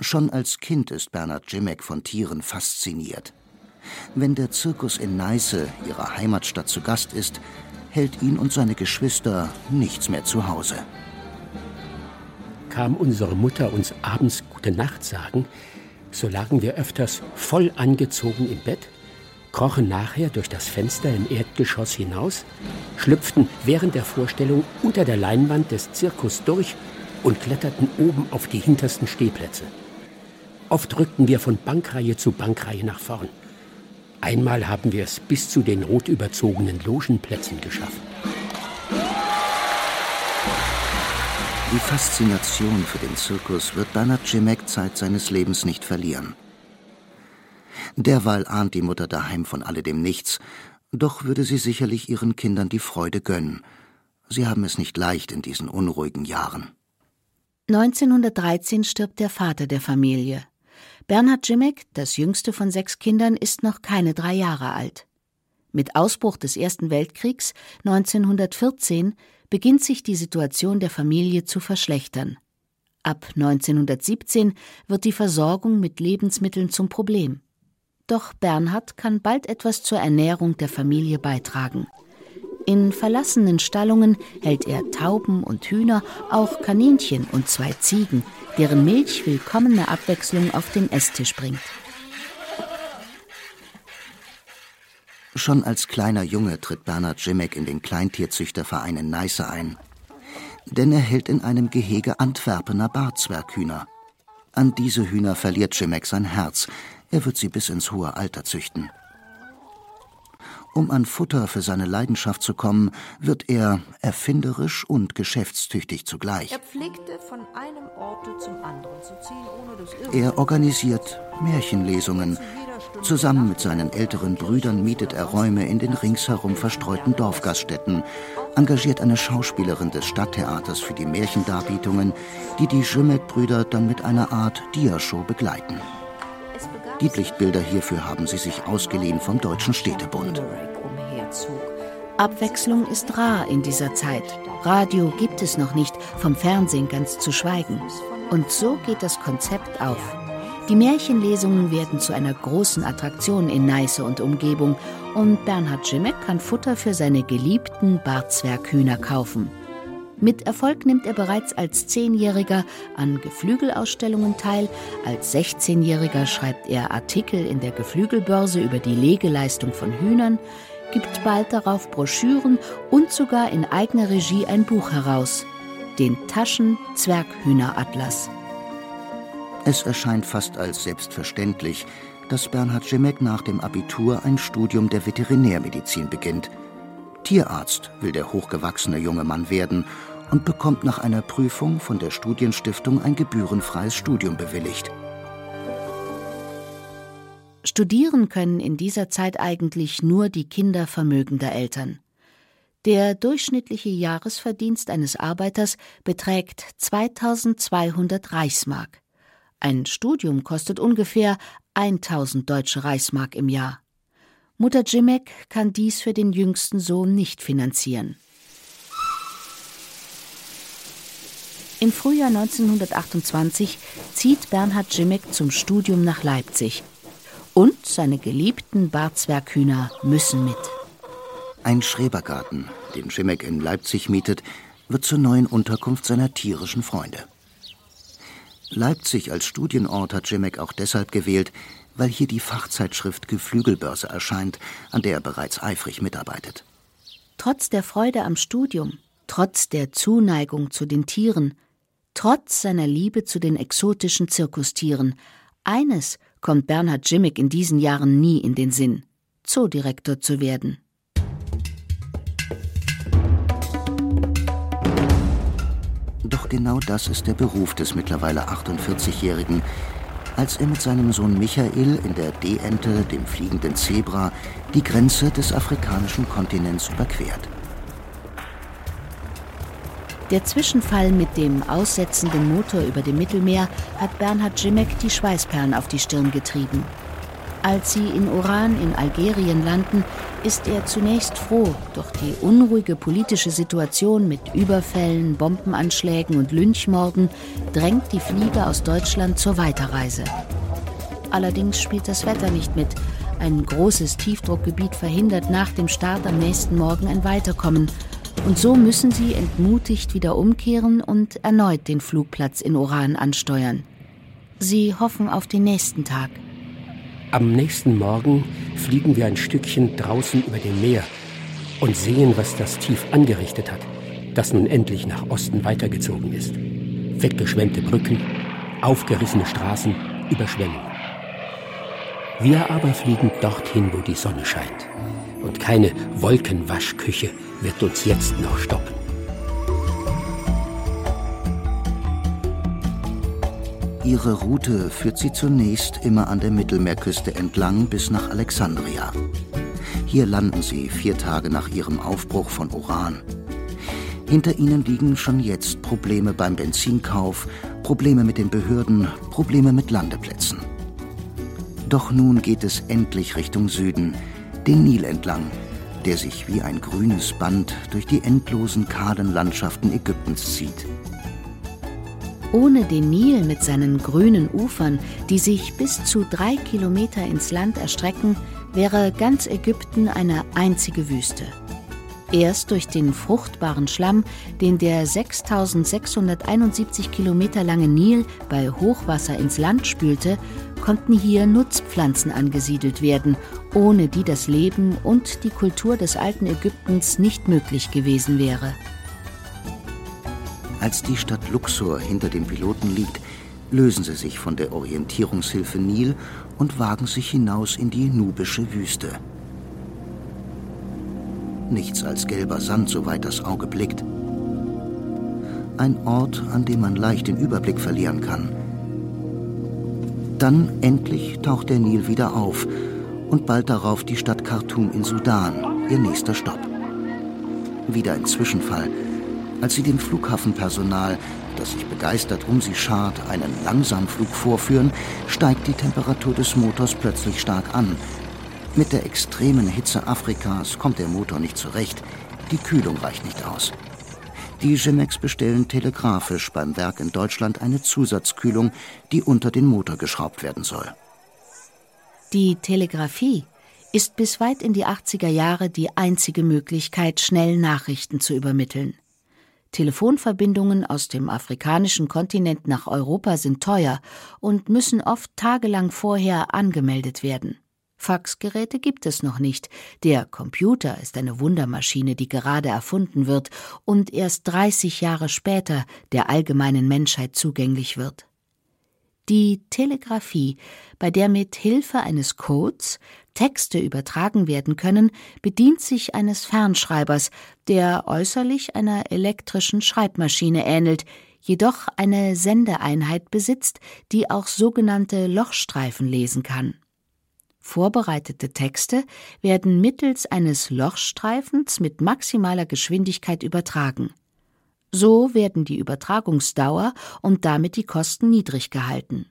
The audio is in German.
Schon als Kind ist Bernhard Grzimek von Tieren fasziniert. Wenn der Zirkus in Neiße, ihrer Heimatstadt, zu Gast ist, hält ihn und seine Geschwister nichts mehr zu Hause. Kam unsere Mutter uns abends Gute Nacht sagen, so lagen wir öfters voll angezogen im Bett, krochen nachher durch das Fenster im Erdgeschoss hinaus, schlüpften während der Vorstellung unter der Leinwand des Zirkus durch und kletterten oben auf die hintersten Stehplätze. Oft rückten wir von Bankreihe zu Bankreihe nach vorn. Einmal haben wir es bis zu den rot überzogenen Logenplätzen geschafft. Die Faszination für den Zirkus wird Bernhard Grzimek Zeit seines Lebens nicht verlieren. Derweil ahnt die Mutter daheim von alledem nichts, doch würde sie sicherlich ihren Kindern die Freude gönnen. Sie haben es nicht leicht in diesen unruhigen Jahren. 1913 stirbt der Vater der Familie. Bernhard Grzimek, das jüngste von 6 Kindern, ist noch keine 3 Jahre alt. Mit Ausbruch des Ersten Weltkriegs 1914 beginnt sich die Situation der Familie zu verschlechtern. Ab 1917 wird die Versorgung mit Lebensmitteln zum Problem. Doch Bernhard kann bald etwas zur Ernährung der Familie beitragen. In verlassenen Stallungen hält er Tauben und Hühner, auch Kaninchen und 2 Ziegen, deren Milch willkommene Abwechslung auf den Esstisch bringt. Schon als kleiner Junge tritt Bernhard Grzimek in den Kleintierzüchterverein in Neiße ein. Denn er hält in einem Gehege Antwerpener Barzwerghühner. An diese Hühner verliert Grzimek sein Herz. Er wird sie bis ins hohe Alter züchten. Um an Futter für seine Leidenschaft zu kommen, wird er erfinderisch und geschäftstüchtig zugleich. Er pflegte, von einem Orte zum anderen zu ziehen, ohne dass Er organisiert Märchenlesungen. Zusammen mit seinen älteren Brüdern mietet er Räume in den ringsherum verstreuten Dorfgaststätten, engagiert eine Schauspielerin des Stadttheaters für die Märchendarbietungen, die Grzimek-Brüder dann mit einer Art Diashow begleiten. Die Lichtbilder hierfür haben sie sich ausgeliehen vom Deutschen Städtebund. Abwechslung ist rar in dieser Zeit. Radio gibt es noch nicht, vom Fernsehen ganz zu schweigen. Und so geht das Konzept auf. Die Märchenlesungen werden zu einer großen Attraktion in Neiße und Umgebung und Bernhard Grzimek kann Futter für seine geliebten Barzwerghühner kaufen. Mit Erfolg nimmt er bereits als 10-Jähriger an Geflügelausstellungen teil. Als 16-Jähriger schreibt er Artikel in der Geflügelbörse über die Legeleistung von Hühnern, gibt bald darauf Broschüren und sogar in eigener Regie ein Buch heraus, den Taschen-Zwerghühneratlas. Es erscheint fast als selbstverständlich, dass Bernhard Grzimek nach dem Abitur ein Studium der Veterinärmedizin beginnt. Tierarzt will der hochgewachsene junge Mann werden und bekommt nach einer Prüfung von der Studienstiftung ein gebührenfreies Studium bewilligt. Studieren können in dieser Zeit eigentlich nur die Kinder vermögender Eltern. Der durchschnittliche Jahresverdienst eines Arbeiters beträgt 2.200 Reichsmark. Ein Studium kostet ungefähr 1.000 deutsche Reichsmark im Jahr. Mutter Grzimek kann dies für den jüngsten Sohn nicht finanzieren. Im Frühjahr 1928 zieht Bernhard Grzimek zum Studium nach Leipzig. Und seine geliebten Barzwerghühner müssen mit. Ein Schrebergarten, den Grzimek in Leipzig mietet, wird zur neuen Unterkunft seiner tierischen Freunde. Leipzig als Studienort hat Grzimek auch deshalb gewählt, weil hier die Fachzeitschrift Geflügelbörse erscheint, an der er bereits eifrig mitarbeitet. Trotz der Freude am Studium, trotz der Zuneigung zu den Tieren, trotz seiner Liebe zu den exotischen Zirkustieren, eines kommt Bernhard Grzimek in diesen Jahren nie in den Sinn: Zoodirektor zu werden. Doch genau das ist der Beruf des mittlerweile 48-Jährigen, als er mit seinem Sohn Michael in der D-Ente, dem fliegenden Zebra, die Grenze des afrikanischen Kontinents überquert. Der Zwischenfall mit dem aussetzenden Motor über dem Mittelmeer hat Bernhard Grzimek die Schweißperlen auf die Stirn getrieben. Als sie in Oran in Algerien landen, ist er zunächst froh, doch die unruhige politische Situation mit Überfällen, Bombenanschlägen und Lynchmorden drängt die Flieger aus Deutschland zur Weiterreise. Allerdings spielt das Wetter nicht mit. Ein großes Tiefdruckgebiet verhindert nach dem Start am nächsten Morgen ein Weiterkommen. Und so müssen sie entmutigt wieder umkehren und erneut den Flugplatz in Oran ansteuern. Sie hoffen auf den nächsten Tag. Am nächsten Morgen fliegen wir ein Stückchen draußen über dem Meer und sehen, was das Tief angerichtet hat, das nun endlich nach Osten weitergezogen ist. Weggeschwemmte Brücken, aufgerissene Straßen, Überschwemmungen. Wir aber fliegen dorthin, wo die Sonne scheint. Und keine Wolkenwaschküche wird uns jetzt noch stoppen. Ihre Route führt sie zunächst immer an der Mittelmeerküste entlang bis nach Alexandria. Hier landen sie 4 Tage nach ihrem Aufbruch von Oran. Hinter ihnen liegen schon jetzt Probleme beim Benzinkauf, Probleme mit den Behörden, Probleme mit Landeplätzen. Doch nun geht es endlich Richtung Süden, den Nil entlang, der sich wie ein grünes Band durch die endlosen kahlen Landschaften Ägyptens zieht. Ohne den Nil mit seinen grünen Ufern, die sich bis zu 3 Kilometer ins Land erstrecken, wäre ganz Ägypten eine einzige Wüste. Erst durch den fruchtbaren Schlamm, den der 6.671 Kilometer lange Nil bei Hochwasser ins Land spülte, konnten hier Nutzpflanzen angesiedelt werden, ohne die das Leben und die Kultur des alten Ägyptens nicht möglich gewesen wäre. Als die Stadt Luxor hinter dem Piloten liegt, lösen sie sich von der Orientierungshilfe Nil und wagen sich hinaus in die nubische Wüste. Nichts als gelber Sand, soweit das Auge blickt. Ein Ort, an dem man leicht den Überblick verlieren kann. Dann endlich taucht der Nil wieder auf und bald darauf die Stadt Khartoum in Sudan, ihr nächster Stopp. Wieder ein Zwischenfall. Als sie dem Flughafenpersonal, das sich begeistert um sie schart, einen Langsamflug vorführen, steigt die Temperatur des Motors plötzlich stark an. Mit der extremen Hitze Afrikas kommt der Motor nicht zurecht, die Kühlung reicht nicht aus. Die Cemex bestellen telegrafisch beim Werk in Deutschland eine Zusatzkühlung, die unter den Motor geschraubt werden soll. Die Telegrafie ist bis weit in die 80er Jahre die einzige Möglichkeit, schnell Nachrichten zu übermitteln. Telefonverbindungen aus dem afrikanischen Kontinent nach Europa sind teuer und müssen oft tagelang vorher angemeldet werden. Faxgeräte gibt es noch nicht. Der Computer ist eine Wundermaschine, die gerade erfunden wird und erst 30 Jahre später der allgemeinen Menschheit zugänglich wird. Die Telegrafie, bei der mit Hilfe eines Codes Texte übertragen werden können, bedient sich eines Fernschreibers, der äußerlich einer elektrischen Schreibmaschine ähnelt, jedoch eine Sendeeinheit besitzt, die auch sogenannte Lochstreifen lesen kann. Vorbereitete Texte werden mittels eines Lochstreifens mit maximaler Geschwindigkeit übertragen. So werden die Übertragungsdauer und damit die Kosten niedrig gehalten.